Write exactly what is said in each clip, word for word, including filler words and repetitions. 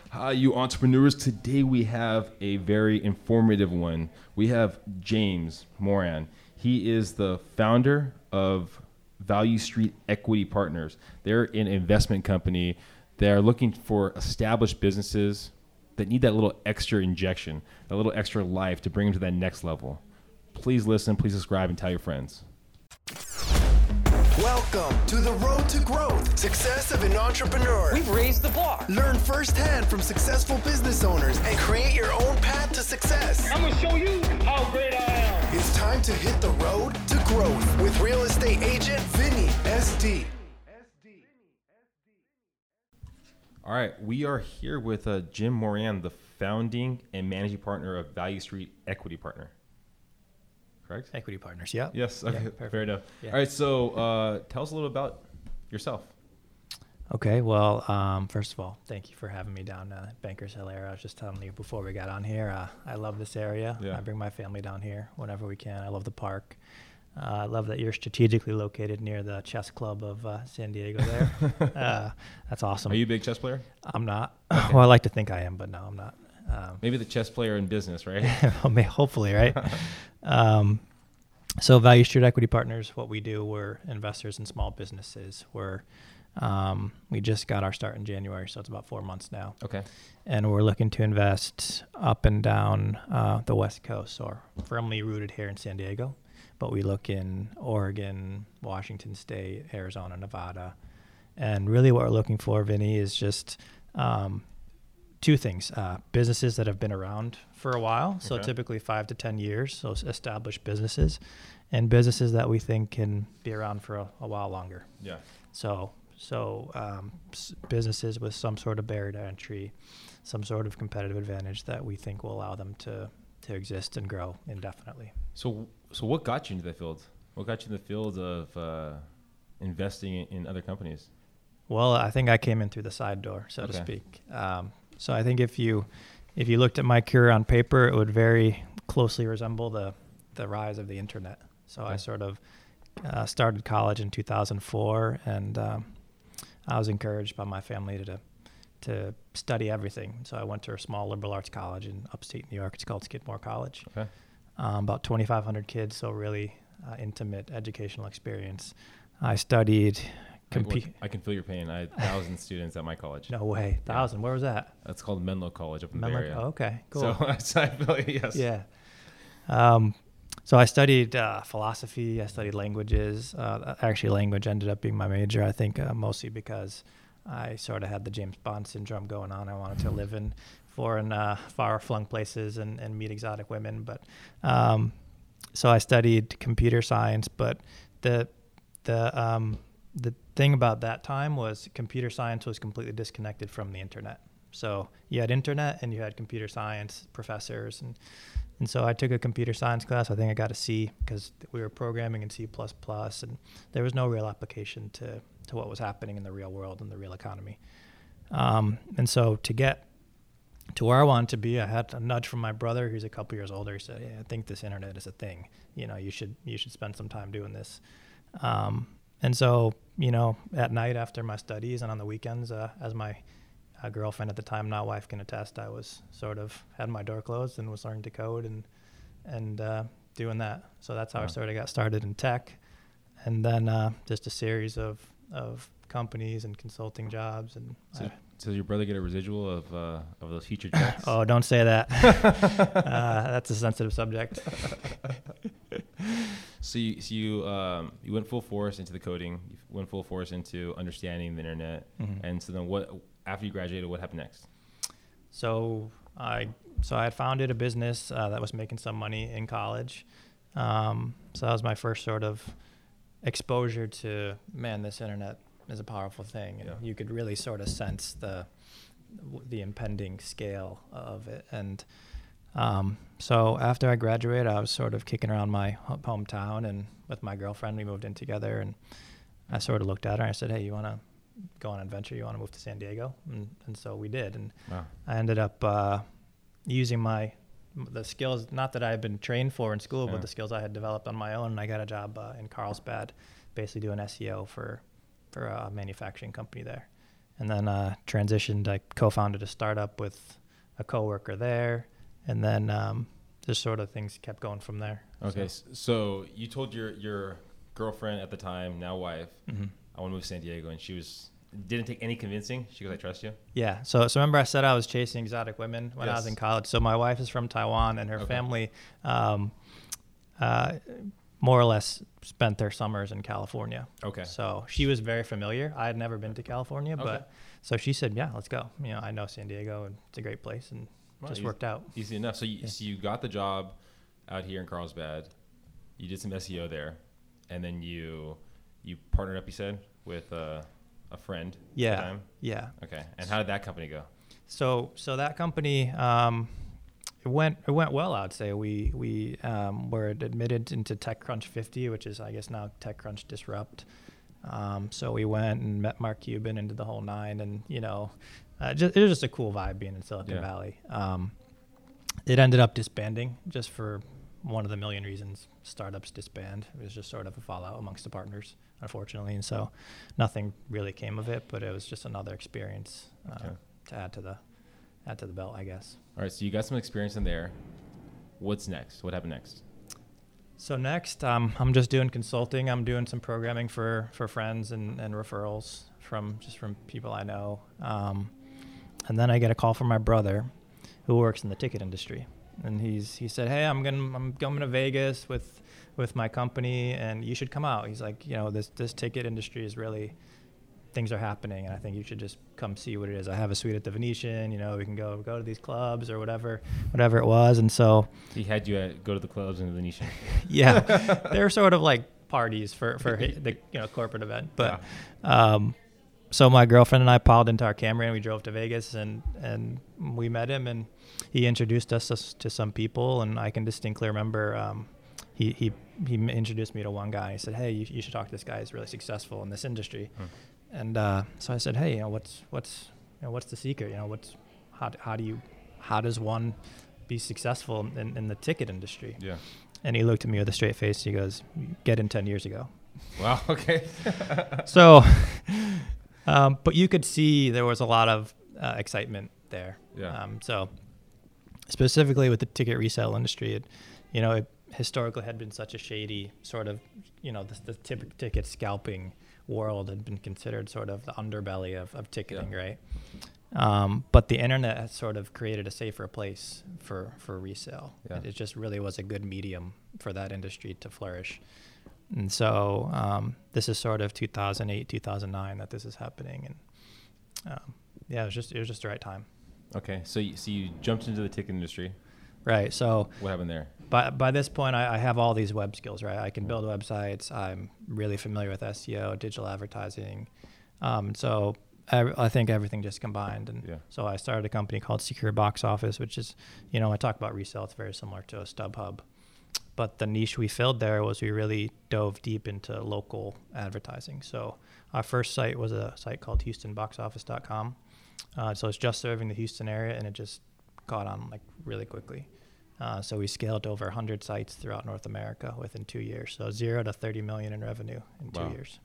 Hi, you entrepreneurs. Today we have a very informative one. We have James Moran. He is the founder of Value Street Equity Partners. They're an investment company. They're looking for established businesses that need that little extra injection, that little extra life to bring them to that next level. Please listen, please subscribe, and tell your friends. Welcome to the road to growth, success of an entrepreneur. We've raised the bar. Learn firsthand from successful business owners and create your own path to success. I'm going to show you how great I am. It's time to hit the road to growth with real estate agent Vinny S D. All right, we are here with uh, Jim Moran, the founding and managing partner of Value Street Equity Partner. Correct? Equity Partners, yeah. Yes, okay, yeah, fair enough. Yeah. All right, so uh, tell us a little about yourself. Okay, well, um, first of all, thank you for having me down uh, Bankers Hill area. I was just telling you before we got on here, uh, I love this area. Yeah. I bring my family down here whenever we can. I love the park. Uh, I love that you're strategically located near the chess club of uh, San Diego there. uh, that's awesome. Are you a big chess player? I'm not. Okay. Well, I like to think I am, but no, I'm not. Um, Maybe the chess player in business, right? Hopefully, right? um, so Value Street Equity Partners, what we do, we're investors in small businesses. We're um, we just got our start in January, so it's about four months now. Okay. And we're looking to invest up and down uh, the West Coast, so we're firmly rooted here in San Diego, but we look in Oregon, Washington State, Arizona, Nevada. And really what we're looking for, Vinny, is just um, two things. Uh, businesses that have been around for a while, so Okay. typically five to ten years, so established businesses, and businesses that we think can be around for a, a while longer. Yeah. So so um, s- businesses with some sort of barrier to entry, some sort of competitive advantage that we think will allow them to, to exist and grow indefinitely. So, so what got you into the field? What got you in the field of uh, investing in, in other companies? Well, I think I came in through the side door, so to Okay. speak. Um, so I think if you if you looked at my career on paper, it would very closely resemble the the rise of the internet. So I Okay. sort of uh, started college in two thousand four, and um, I was encouraged by my family to to study everything. So I went to a small liberal arts college in upstate New York. It's called Skidmore College. Okay. Um, about twenty-five hundred kids, so really uh, intimate educational experience. I studied. I, Compe- I can feel your pain. I had a thousand students at my college. no way, Yeah. thousand. Where was that? That's called Menlo College up in the Bay Menlo- Area. oh, okay, cool. So, so I feel yes. Yeah. Um, so I studied uh, philosophy. I studied languages. Uh, actually, language ended up being my major. I think uh, mostly because I sort of had the James Bond syndrome going on. I wanted to live in foreign, uh, far-flung places and, and meet exotic women. But um, so I studied computer science. But the the um, the thing about that time was computer science was completely disconnected from the internet. So you had internet and you had computer science professors, and and so I took a computer science class. I think I got a C because we were programming in C plus plus, and there was no real application to, to what was happening in the real world and the real economy. Um, and so to get to where I wanted to be, I had a nudge from my brother, who's a couple years older. He said, "Yeah, I think this internet is a thing. You know, you should you should spend some time doing this." Um, and so, you know, at night after my studies and on the weekends, uh, as my uh, girlfriend at the time, now wife, can attest, I was sort of had my door closed and was learning to code and and uh, doing that. So that's how Wow. I sort of got started in tech, and then uh, just a series of of companies and consulting jobs. And So, I, so does your brother get a residual of uh, of those future checks? oh, don't say that. uh, that's a sensitive subject. So you so you um, you went full force into the coding. You went full force into understanding the internet. Mhm. And so then what? After you graduated, what happened next? So I so I had founded a business uh, that was making some money in college. Um, so that was my first sort of exposure to, man, this internet is a powerful thing, and Yeah. you could really sort of sense the the impending scale of it. And um, so after I graduated, I was sort of kicking around my ho- hometown, and with my girlfriend, we moved in together. And I sort of looked at her and I said, "Hey, you want to go on an adventure? You want to move to San Diego?" And, and so we did. And Wow. I ended up uh, using my the skills, not that I had been trained for in school, Yeah. but the skills I had developed on my own. And I got a job uh, in Carlsbad, basically doing S E O for for a manufacturing company there. and then uh, transitioned. I co-founded a startup with a coworker there, and then um, just sort of things kept going from there. Okay, So, so, so you told your your girlfriend at the time, now wife, mm-hmm. I want to move to San Diego, and she was didn't take any convincing. She goes, I trust you. Yeah. So, so remember I said I was chasing exotic women when I was Yes. in college. So my wife is from Taiwan, and her Okay. family, um, uh, more or less spent their summers in California. Okay. So she was very familiar. I had never been to California, Okay. but so she said, "Yeah, let's go." You know, I know San Diego, and it's a great place, and Wow, just easy- worked out. Easy enough. So you, Yeah. so you got the job out here in Carlsbad. You did some S E O there, and then you you partnered up. You said with uh, a friend. at the Yeah. time? Yeah. Okay. And how did that company go? So so that company, um, it went it went well. I'd say we we um, were admitted into TechCrunch fifty, which is I guess now TechCrunch Disrupt. Um, so we went and met Mark Cuban and did the whole nine, and you know, uh, just, it was just a cool vibe being in Silicon Yeah. Valley. Um, it ended up disbanding just for one of the million reasons startups disband. It was just sort of a fallout amongst the partners, unfortunately, and so nothing really came of it. But it was just another experience uh, Okay. to add to the add to the belt, I guess. All right. So you got some experience in there. What's next? What happened next? So next, um, I'm just doing consulting. I'm doing some programming for, for friends and, and referrals from just from people I know. Um, and then I get a call from my brother, who works in the ticket industry, and he's he said, "Hey, I'm gonna I'm going to Vegas with with my company, and you should come out." He's like, "You know, this this ticket industry is really things are happening, and I think you should just come see what it is. I have a suite at the Venetian. You know, we can go go to these clubs or whatever whatever it was." And so. He had you uh, go to the clubs in the Venetian. Yeah, they're sort of like parties for for hi- the you know corporate event. But um, so my girlfriend and I piled into our Camry and we drove to Vegas, and and we met him, and he introduced us to, to some people, and I can distinctly remember um, he he he m- introduced me to one guy. He said, "Hey, you, you should talk to this guy. He's really successful in this industry." Hmm. And uh, so I said, "Hey, you know what's what's you know what's the secret? You know what's how d- how do you how does one be successful in, in the ticket industry?" Yeah. And he looked at me with a straight face. He goes, "Get in ten years ago." Wow. Okay. So, um, but you could see there was a lot of uh, excitement there. Yeah. Um, so, specifically with the ticket resale industry, it, you know, it historically had been such a shady sort of, you know, the, the tip, ticket scalping world had been considered sort of the underbelly of, of ticketing, Yeah. right? Um, but the internet has sort of created a safer place for, for resale. Yeah. It, it just really was a good medium for that industry to flourish. And so um, this is sort of two thousand eight, two thousand nine that this is happening. And um, yeah, it was just it was just the right time. Okay. So you, so you jumped into the ticket industry. Right. So What happened there? by by this point, I, I have all these web skills, right? I can build websites. I'm really familiar with S E O, digital advertising. Um, so I, I think everything just combined. And Yeah. so I started a company called Secure Box Office, which is, you know, I talk about resale. It's very similar to a StubHub. But the niche we filled there was we really dove deep into local advertising. So our first site was a site called Houston Box Office dot com. Uh, so it's just serving the Houston area, and it just caught on like really quickly. Uh, so we scaled to over one hundred sites throughout North America within two years. So zero to thirty million in revenue in two Wow. years,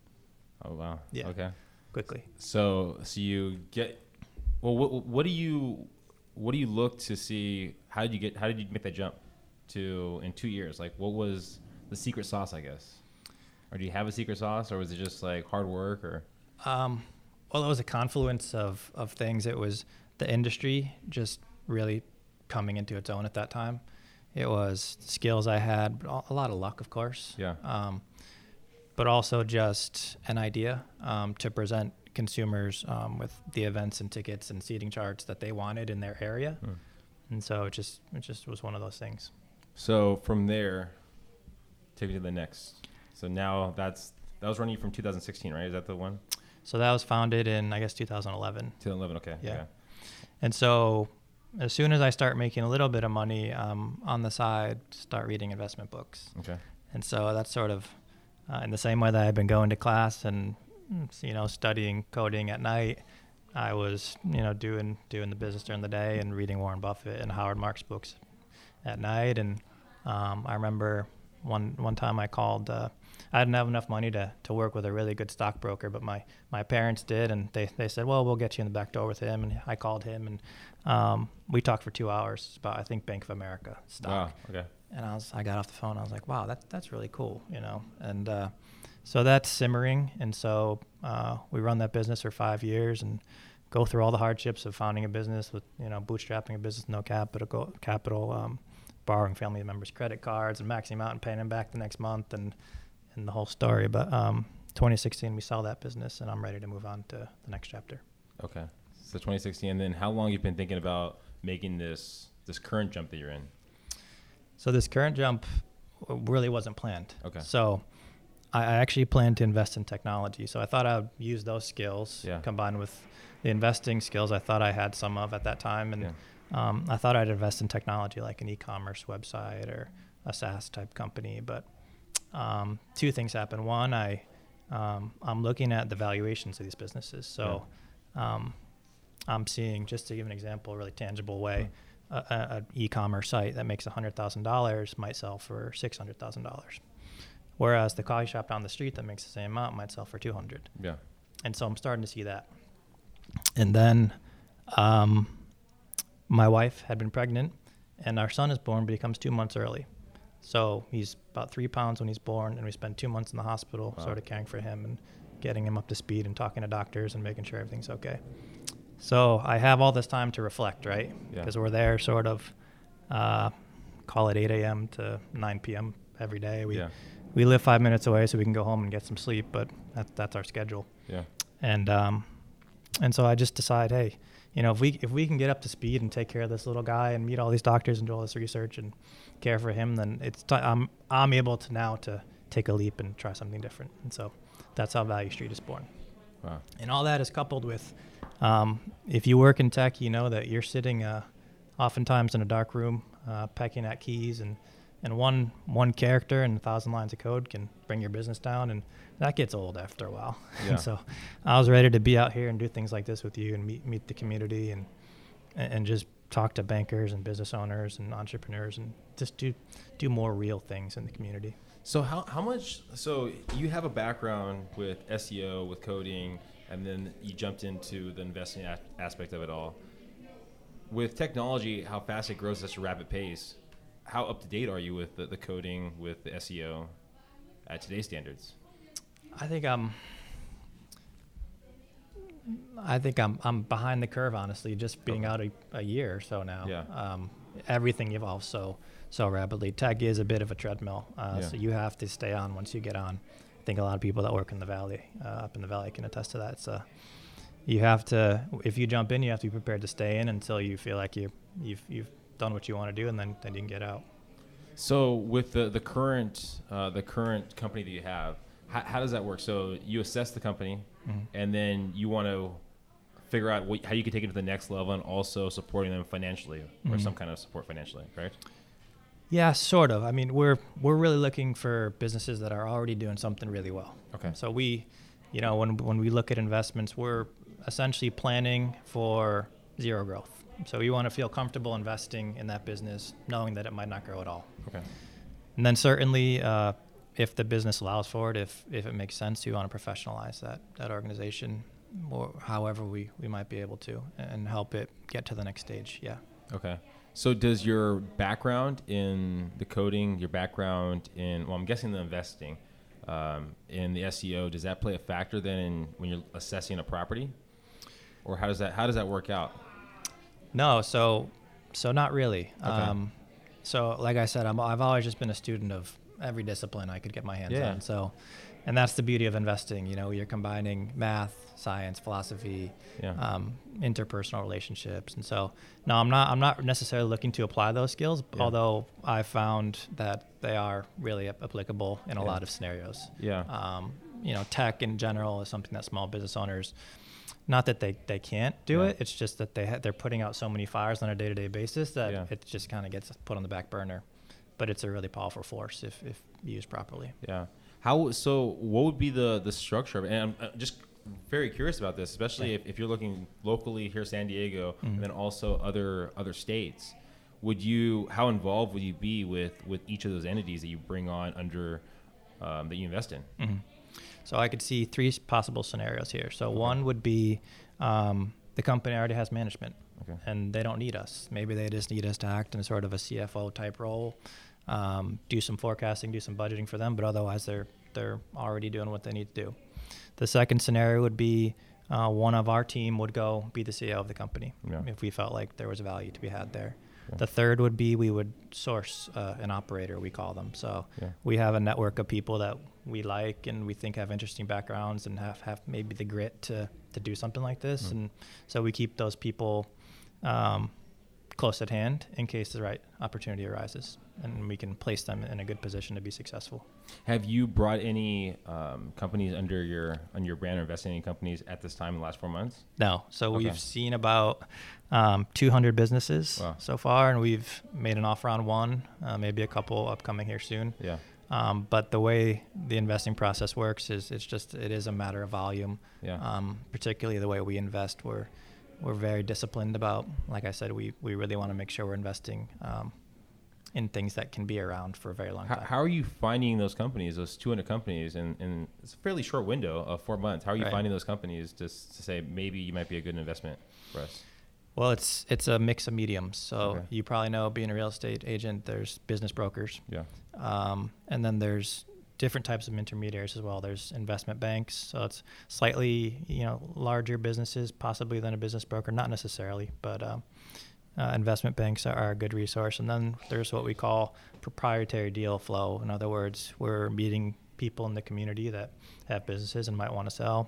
Oh wow. Yeah. Okay. quickly. So so you get well. What what do you what do you look to see? How did you get? How did you make that jump to in two years? Like what was the secret sauce? I guess. Or do you have a secret sauce, or was it just like hard work, or? Um, well, it was a confluence of, of things. It was the industry just really coming into its own at that time. It was skills I had, but a lot of luck, of course. Yeah. Um, but also just an idea um, to present consumers um, with the events and tickets and seating charts that they wanted in their area. Hmm. And so it just it just was one of those things. So from there, take me to the next. So now that's that was running from two thousand sixteen, right? Is that the one? So that was founded in, I guess, two thousand eleven. two thousand eleven. Okay. Yeah. Okay. And so as soon as I start making a little bit of money um, on the side, start reading investment books. Okay. And so that's sort of uh, in the same way that I've been going to class and, you know, studying coding at night, I was, you know, doing doing the business during the day and reading Warren Buffett and Howard Marks books at night. And um, I remember One one time I called. Uh, I didn't have enough money to, to work with a really good stockbroker, but my, my parents did, and they, they said, well, we'll get you in the back door with him. And I called him, and um, we talked for two hours about, I think, Bank of America stock. Wow, okay. And I was I got off the phone. I was like, wow, that's that's really cool, you know. And uh, so that's simmering, and so uh, we run that business for five years and go through all the hardships of founding a business with, you know, bootstrapping a business, no capital, go, capital, um, borrowing family members' credit cards and maxing them out and paying them back the next month, and and the whole story. But um, twenty sixteen, we sell that business, and I'm ready to move on to the next chapter. Okay, so twenty sixteen, and then how long you've been thinking about making this this current jump that you're in? So this current jump really wasn't planned. Okay. So I actually planned to invest in technology. So I thought I would use those skills yeah. combined with the investing skills I thought I had some of at that time. And yeah. um, I thought I'd invest in technology like an e-commerce website or a SaaS type company. But um, two things happened. One, I, um, I'm looking at the valuations of these businesses. So yeah. um, I'm seeing, just to give an example, a really tangible way, mm. an e-commerce site that makes one hundred thousand dollars might sell for six hundred thousand dollars. Whereas the coffee shop down the street that makes the same amount might sell for two hundred. Yeah. And so I'm starting to see that. And then um, my wife had been pregnant, and our son is born, but he comes two months early. So he's about three pounds when he's born, and we spend two months in the hospital wow. sort of caring for him and getting him up to speed and talking to doctors and making sure everything's okay. So I have all this time to reflect, right? Because yeah. we're there sort of, uh, call it eight a.m. to nine p.m. every day. We yeah. we live five minutes away, so we can go home and get some sleep, but that, that's our schedule. Yeah. And um, and so I just decide, hey, you know, if we if we can get up to speed and take care of this little guy and meet all these doctors and do all this research and care for him, then it's t- I'm I'm able to now to take a leap and try something different. And so that's how Value Street is born. Wow. And all that is coupled with, um, if you work in tech, you know that you're sitting uh, oftentimes in a dark room, uh, pecking at keys, and and one one character and a thousand lines of code can bring your business down, and that gets old after a while. Yeah. And so I was ready to be out here and do things like this with you and meet meet the community and and just talk to bankers and business owners and entrepreneurs and just do do more real things in the community. So how how much? So you have a background with S E O, with coding, and then you jumped into the investing a- aspect of it all. With technology, how fast it grows at such a rapid pace, how up to date are you with the, the coding, with the S E O at today's standards? I think I'm. I think I'm I'm behind the curve, honestly. Just being okay. out a, a year or so now. Yeah. Um, everything evolves so so rapidly. Tech is a bit of a treadmill, uh, yeah. so you have to stay on once you get on. I think a lot of people that work in the valley, uh, up in the valley, can attest to that. So you have to, if you jump in, you have to be prepared to stay in until you feel like you you've you've done what you want to do, and then, then you can get out. So with the the current uh, the current company that you have, how, how does that work? So you assess the company, mm-hmm. and then you want to figure out what, how you can take it to the next level, and also supporting them financially, or mm-hmm. some kind of support financially, correct? Yeah, sort of. I mean, we're we're really looking for businesses that are already doing something really well. Okay. So we, you know, when when we look at investments, we're essentially planning for zero growth. So you want to feel comfortable investing in that business, knowing that it might not grow at all. Okay. And then certainly, uh, if the business allows for it, if if it makes sense, you want to professionalize that that organization, or however we, we might be able to, and help it get to the next stage. Yeah. Okay. So does your background in the coding, your background in, well, I'm guessing the investing, um, in the S E O, does that play a factor then in when you're assessing a property? Or how does that how does that work out? No, so so not really. Okay. Um, so like I said, I'm, I've always just been a student of every discipline I could get my hands yeah. on. So, and that's the beauty of investing. You know, you're combining math, science, philosophy, yeah. um, interpersonal relationships, and so no, I'm not. I'm not necessarily looking to apply those skills, yeah. although I found that they are really applicable in a yeah. lot of scenarios. Yeah. Um, you know, tech in general is something that small business owners, not that they, they can't do yeah. it, it's just that they ha- they're putting out so many fires on a day-to-day basis that yeah. it just kind of gets put on the back burner. But it's a really powerful force if, if used properly. Yeah. How so? What would be the, the structure of it? And I'm just very curious about this, especially yeah. if, if you're looking locally here, San Diego, mm-hmm. and then also other other states. would you, how involved would you be with, with each of those entities that you bring on under, um, that you invest in? Mm-hmm. So I could see three possible scenarios here. So okay. one would be um, the company already has management, okay. and they don't need us. Maybe they just need us to act in sort of a C F O type role, um, do some forecasting, do some budgeting for them, but otherwise they're they're already doing what they need to do. The second scenario would be uh, one of our team would go be the C E O of the company yeah. if we felt like there was value to be had there. Yeah. The third would be we would source uh, an operator, we call them. So yeah. we have a network of people that we like and we think have interesting backgrounds and have, have maybe the grit to, to do something like this. Mm. And so we keep those people um, close at hand in case the right opportunity arises, and we can place them in a good position to be successful. Have you brought any um, companies under your under your brand or invested in any companies at this time in the last four months? No. So okay. we've seen about um, two hundred businesses wow. so far, and we've made an offer on one, uh, maybe a couple upcoming here soon. Yeah. Um, but the way the investing process works is it's just it is a matter of volume. Yeah. Um, particularly the way we invest, we're we're very disciplined about. Like I said, we we really want to make sure we're investing Um, in things that can be around for a very long how, time. How are you finding those companies, those two hundred companies, in, in it's a fairly short window of four months? How are you right. finding those companies just to say maybe you might be a good investment for us? Well, it's it's a mix of mediums. So okay. you probably know, being a real estate agent, there's business brokers. Yeah. Um, and then there's different types of intermediaries as well. There's investment banks. So it's slightly, you know, larger businesses possibly than a business broker, not necessarily, but um, Uh, investment banks are, are a good resource. And then there's what we call proprietary deal flow. In other words, we're meeting people in the community that have businesses and might want to sell.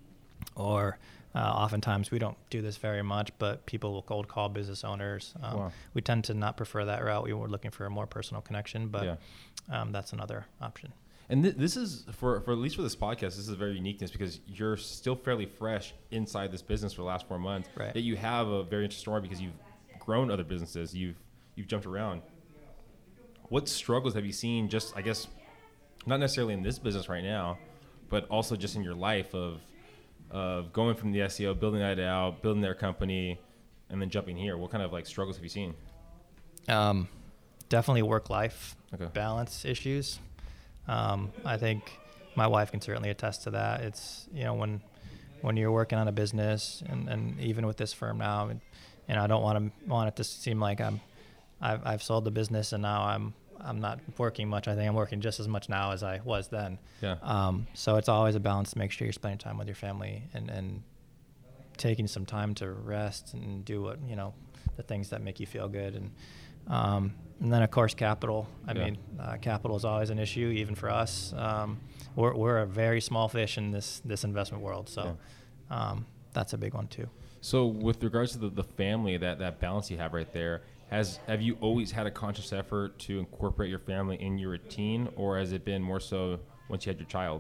Or uh, oftentimes we don't do this very much, but people will cold call business owners. Um, wow. We tend to not prefer that route. We were looking for a more personal connection, but yeah. um, that's another option. And th- this is, for, for at least for this podcast, this is a very uniqueness because you're still fairly fresh inside this business for the last four months. Right. That you have a very interesting story because you've grown other businesses, you've you've jumped around. What struggles have you seen, just I guess not necessarily in this business right now, but also just in your life of of going from the S E O, building that out, building their company, and then jumping here? What kind of like struggles have you seen? Um, definitely work-life okay. balance issues. Um, I think my wife can certainly attest to that. It's, you know, when when you're working on a business, and, and even with this firm now, it, and I don't want to want it to seem like I'm, I've, I've sold the business and now I'm I'm not working much. I think I'm working just as much now as I was then. Yeah. Um. So it's always a balance to make sure you're spending time with your family and, and taking some time to rest and do what, you know, the things that make you feel good. And um. And then of course capital. I yeah. mean, uh, capital is always an issue, even for us. Um. We're we're a very small fish in this this investment world. So, yeah. um, that's a big one too. So with regards to the, the family, that, that balance you have right there, has have you always had a conscious effort to incorporate your family in your routine, or has it been more so once you had your child?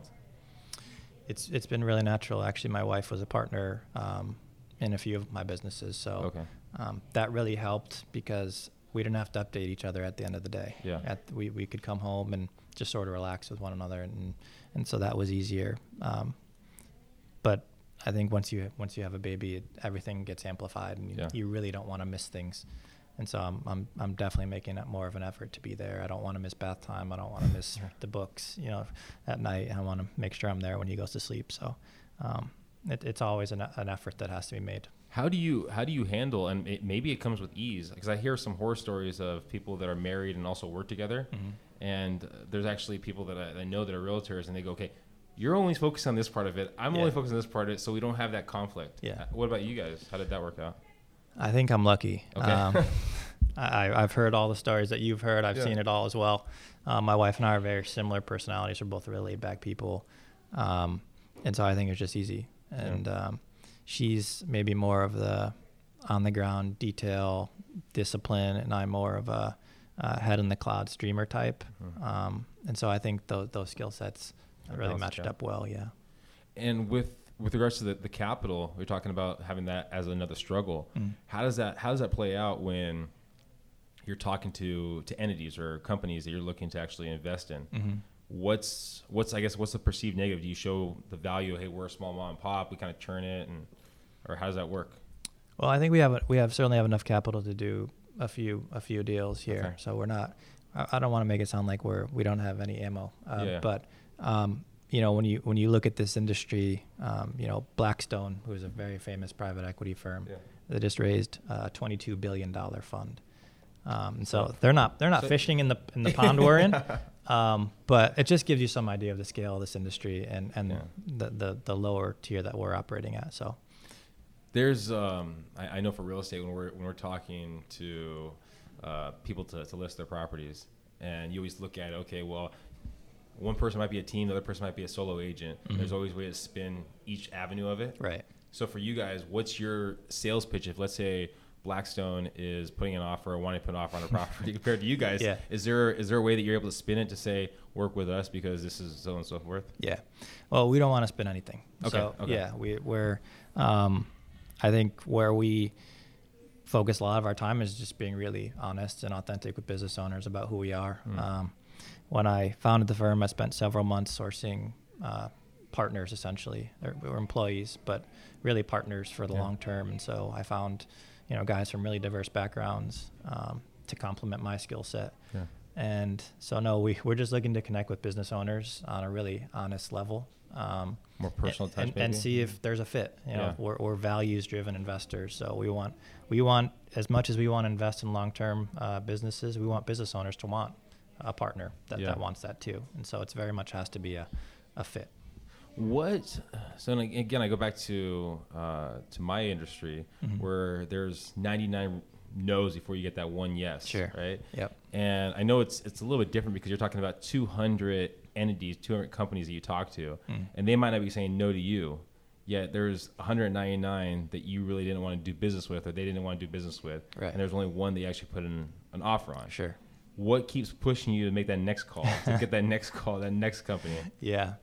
It's it's been really natural. Actually, my wife was a partner um, in a few of my businesses, so okay. um, that really helped because we didn't have to update each other at the end of the day. Yeah. At, we we could come home and just sort of relax with one another, and and so that was easier. Um, but I think once you once you have a baby, it, everything gets amplified, and you, yeah. you really don't want to miss things. And so I'm I'm I'm definitely making more of an effort to be there. I don't want to miss bath time. I don't want to miss the books, you know, at night. I want to make sure I'm there when he goes to sleep. So um, it, it's always an, an effort that has to be made. How do you how do you handle, and it, maybe it comes with ease, because I hear some horror stories of people that are married and also work together, mm-hmm. and there's actually people that I, I know that are realtors, and they go, okay, you're only focused on this part of it. I'm yeah. only focused on this part of it, so we don't have that conflict. Yeah. What about you guys? How did that work out? I think I'm lucky. Okay. Um, I, I've heard all the stories that you've heard. I've yeah. seen it all as well. Um, my wife and I are very similar personalities. We're both really laid-back people. Um, and so I think it's just easy. And yeah. um, she's maybe more of the on-the-ground detail, discipline, and I'm more of a uh, head-in-the-cloud streamer type. Mm-hmm. Um, and so I think those, those skill sets really matched up well, yeah. And with with regards to the, the capital, we're talking about having that as another struggle. Mm. How does that how does that play out when you're talking to, to entities or companies that you're looking to actually invest in? Mm-hmm. What's what's I guess what's the perceived negative? Do you show the value? Hey, we're a small mom and pop. We kind of churn it, and or how does that work? Well, I think we have we have certainly have enough capital to do a few a few deals here. Okay. So we're not. I, I don't want to make it sound like we're we don't have any ammo. Uh, Yeah. But um, you know, when you when you look at this industry, um, you know, Blackstone, who is a very famous private equity firm, Yeah. they just raised a twenty-two billion dollar fund. Um, and so they're not they're not So- fishing in the in the pond we're in. Um, but it just gives you some idea of the scale of this industry and, and Yeah. the, the, the lower tier that we're operating at. So There's, um, I, I know for real estate, when we're when we're talking to uh, people to, to list their properties, and you always look at, okay, well, one person might be a team, the other person might be a solo agent. Mm-hmm. There's always a way to spin each avenue of it. right. So for you guys, what's your sales pitch if, let's say, Blackstone is putting an offer or wanting to put an offer on a property compared to you guys? Yeah. Is there is there a way that you're able to spin it to say, work with us because this is so and so forth? Yeah. Well, we don't want to spend anything. Okay, So okay. yeah, we, we're, um, I think where we focus a lot of our time is just being really honest and authentic with business owners about who we are. Mm. Um, when I founded the firm, I spent several months sourcing uh, partners, essentially. They're, we were employees, but really partners for the Yeah. long term. And so I found, you know, guys from really diverse backgrounds um, to complement my skill set. Yeah. And so, no, we, we're just looking to connect with business owners on a really honest level. Um, More personal touch, and, and maybe? see if there's a fit. You know, Yeah. we're, we're values-driven investors, so we want we want as much as we want to invest in long-term uh, businesses, we want business owners to want a partner that, Yeah. that wants that too. And so, it's very much has to be a, a fit. What? So like, again, I go back to uh, to my industry Mm-hmm. where there's ninety-nine no's before you get that one yes. Sure. Right. Yep. And I know it's it's a little bit different because you're talking about two hundred entities, two hundred companies that you talk to, Mm. and they might not be saying no to you. Yet there's one hundred ninety-nine that you really didn't want to do business with, or they didn't want to do business with, Right. and there's only one that you actually put in an offer on. Sure. What keeps pushing you to make that next call, to get that next call, that next company? Yeah.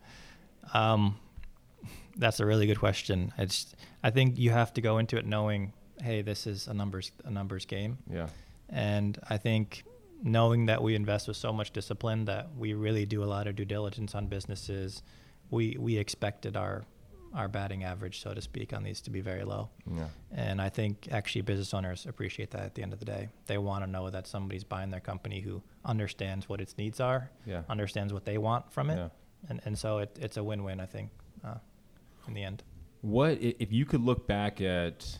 Um, that's a really good question. It's, I think you have to go into it knowing, hey, this is a numbers a numbers game. Yeah. And I think knowing that we invest with so much discipline that we really do a lot of due diligence on businesses, we we expected our our batting average, so to speak, on these to be very low. Yeah. And I think actually business owners appreciate that at the end of the day. They want to know that somebody's buying their company who understands what its needs are, Yeah. understands what they want from it. Yeah. And and so it, it's a win-win, I think, uh, in the end. What i- if you could look back at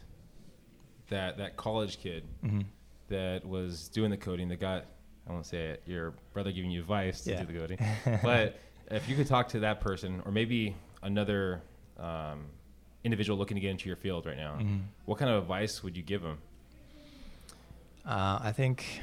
that that college kid Mm-hmm. that was doing the coding that got, I won't say it, your brother giving you advice to Yeah. do the coding, but if you could talk to that person or maybe another um, individual looking to get into your field right now, Mhm. what kind of advice would you give them? Uh, I think,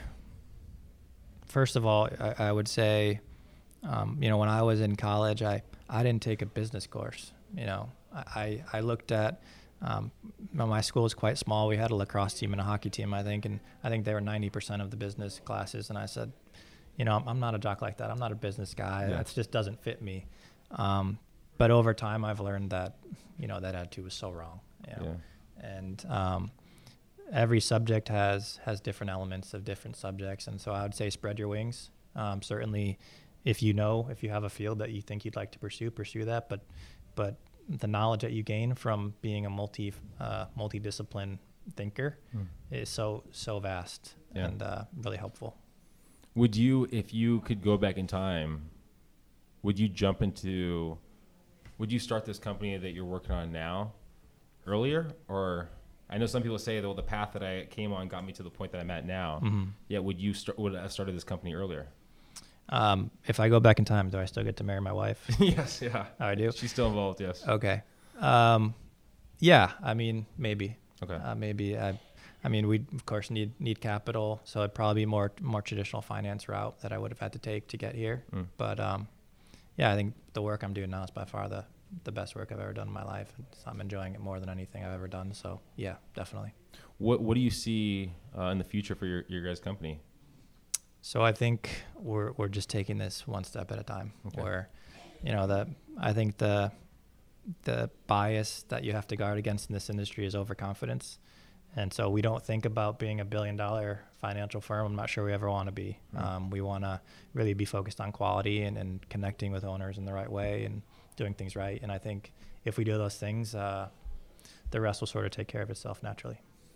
first of all, I, I would say, um, you know, when I was in college, I, I didn't take a business course. You know, I, I looked at, um, my school was quite small. We had a lacrosse team and a hockey team, I think, and I think they were ninety percent of the business classes. And I said, you know, I'm, I'm not a jock like that. I'm not a business guy. Yeah. That just doesn't fit me. Um, but over time, I've learned that, you know, that attitude was so wrong. You know? Yeah. And um, every subject has has different elements of different subjects, and so I would say spread your wings. Um, certainly, if you know if you have a field that you think you'd like to pursue, pursue that. But but the knowledge that you gain from being a multi uh, multidiscipline thinker Hmm. is so so vast Yeah. and uh, really helpful. Would you, if you could go back in time, would you jump into, would you start this company that you're working on now earlier? Or I know some people say that, well, the path that I came on got me to the point that I'm at now. Mm-hmm. Yeah, would you start, would I started this company earlier? Um, if I go back in time, do I still get to marry my wife? Yes, yeah. Oh, I do. She's still involved, yes. Okay. Um, yeah, I mean, maybe. Okay. Uh, maybe. I, I mean, we of course need need capital, so it'd probably be more more traditional finance route that I would have had to take to get here. Mm. But um, yeah, I think the work I'm doing now is by far the the best work I've ever done in my life. And I'm enjoying it more than anything I've ever done. So yeah, definitely. What What do you see uh, in the future for your, your guys' company? So I think we're we're just taking this one step at a time. Okay. Where, you know, the I think the the bias that you have to guard against in this industry is overconfidence, and so we don't think about being a billion dollar financial firm. I'm not sure we ever want to be. Mm. Um, we want to really be focused on quality and, and connecting with owners in the right way and doing things right. And I think if we do those things, uh, the rest will sort of take care of itself naturally.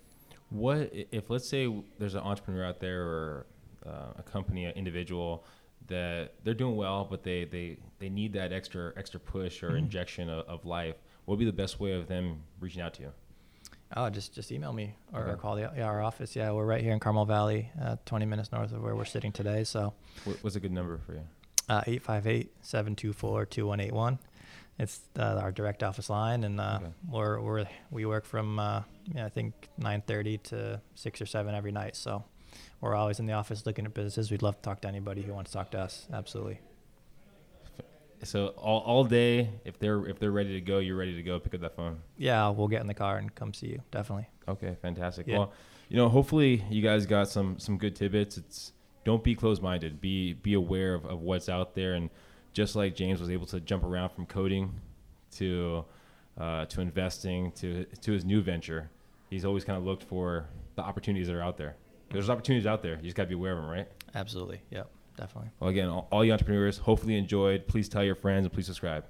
What if, let's say, there's an entrepreneur out there or uh, a company, an individual that they're doing well, but they they, they need that extra extra push or mm-hmm. injection of, of life? What would be the best way of them reaching out to you? Oh, just just email me or, Okay. or call the, yeah, our office. Yeah, we're right here in Carmel Valley, uh, twenty minutes north of where we're sitting today. So, What, what's a good number for you? uh, eight five eight, seven two four, two one eight one. It's uh, our direct office line, and uh, Okay. we're, we're we work from uh, yeah, I think nine thirty to six or seven every night. So we're always in the office looking at businesses. We'd love to talk to anybody who wants to talk to us. Absolutely. So all, all day, if they're if they're ready to go, you're ready to go. Pick up that phone. Yeah, we'll get in the car and come see you. Definitely. Okay, fantastic. Yeah. Well, you know, hopefully you guys got some some good tidbits. It's don't be closed-minded. Be be aware of, of what's out there, and just like James was able to jump around from coding to uh, to investing to to his new venture, he's always kind of looked for the opportunities that are out there. There's opportunities out there. You just got to be aware of them, right? Absolutely. Yep. Definitely. Well, again, all, all you entrepreneurs, hopefully you enjoyed. Please tell your friends and please subscribe.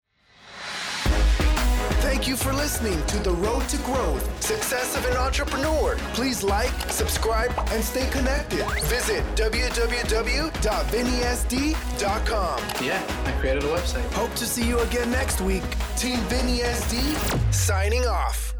Thank you for listening to The Road to Growth, Success of an Entrepreneur. Please like, subscribe, and stay connected. Visit w w w dot vinny s d dot com. Yeah, I created a website. Hope to see you again next week. Team Vinny S D, signing off.